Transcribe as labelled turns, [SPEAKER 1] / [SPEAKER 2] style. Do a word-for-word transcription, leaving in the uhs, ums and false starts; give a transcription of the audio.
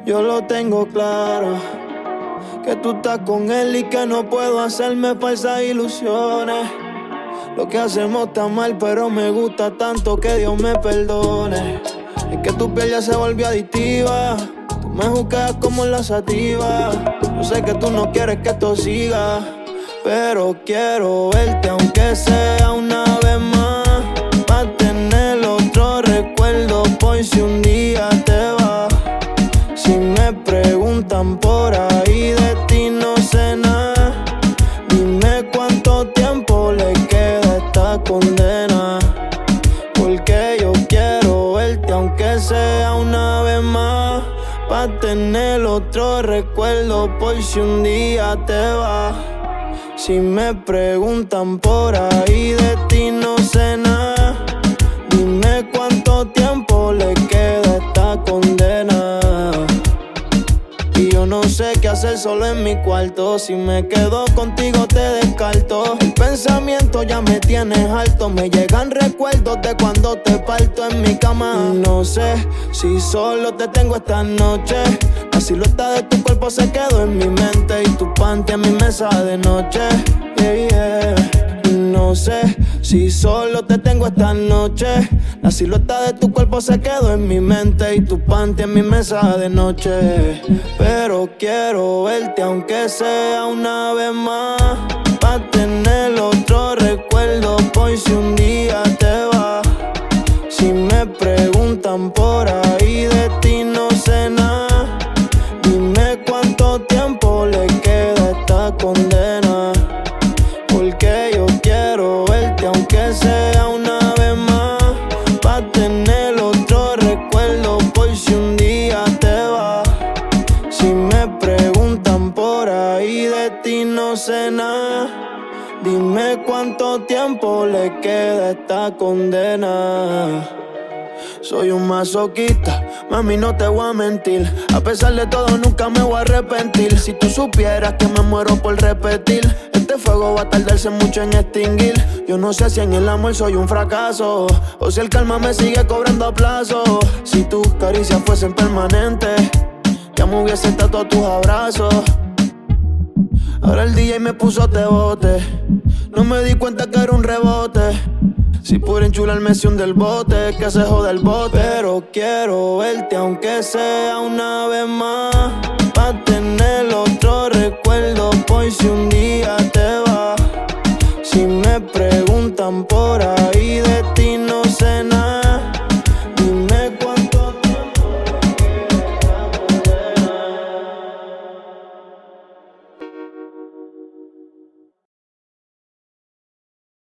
[SPEAKER 1] Yo lo tengo claro, que tú estás con él y que no puedo hacerme falsas ilusiones. Lo que hacemos está mal, pero me gusta tanto que Dios me perdone. Es que tu piel ya se volvió adictiva, tú me juzgas como la sativa. Yo sé que tú no quieres que esto siga, pero quiero verte aunque sea una vez más, pa' tener otro recuerdo por si un día te vas. Si me preguntan por ahí de ti no sé nada, dime cuánto tiempo le queda a esta condena, porque yo quiero verte aunque sea una vez más, pa' tener otro recuerdo por si un día te vas. Si me preguntan por ahí de ti no sé nada, dime cuánto tiempo le queda a esta condena. Y yo no sé qué hacer solo en mi cuarto, si me quedo contigo te descarto. El pensamiento ya me tienes alto, me llegan recuerdos de cuando te parto en mi cama. Y no sé si solo te tengo esta noche, la silueta de tu cuerpo se quedó en mi mente y tu panty en mi mesa de noche, yeah, yeah. No sé si solo te tengo esta noche, la silueta de tu cuerpo se quedó en mi mente y tu panty en mi mesa de noche. Pero quiero verte aunque sea una vez más, pa' tener otro recuerdo por si un día te vas. Si me preguntan por ahí de ti no sé nada, dime cuánto tiempo le queda a esta condena, porque yo quiero verte aunque sea una vez más, pa' tener otro recuerdo por si un día te vas. Si me preguntan por ahí de ti no sé nada, dime cuánto tiempo le queda a esta condena. Soy un masoquista, mami, no te voy a mentir. A pesar de todo, nunca me voy a arrepentir. Si tú supieras que me muero por repetir, este fuego va a tardarse mucho en extinguir. Yo no sé si en el amor soy un fracaso, o si el calma me sigue cobrando a plazo. Si tus caricias fuesen permanentes, ya me hubiese tatuado tus abrazos. Ahora el D J me puso te bote, no me di cuenta que era un rebote. Si por enchularme se hunde el bote, que se joda el bote. Pero quiero verte aunque sea una vez más, pa' tener otro recuerdo por si un día te vas. Si me preguntan por ahí